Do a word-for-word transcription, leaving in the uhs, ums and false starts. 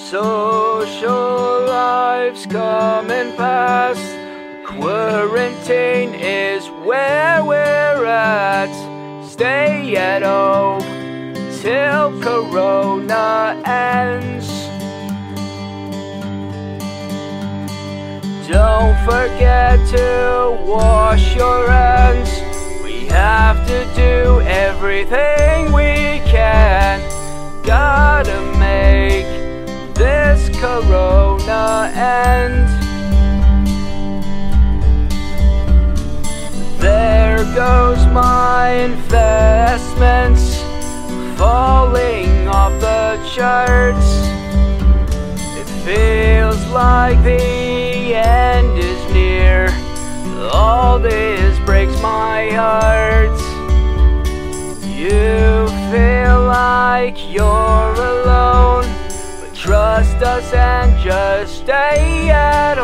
Social lives come and pass. Quarantine is where we're at. Stay at home till Corona ends. Don't forget to wash your hands. We have to do everything we can. Gotta make this Corona end. There goes my investments falling off the charts. It feels like the end is near. All this breaks my heart. You feel like you're alone, but trust us and just stay at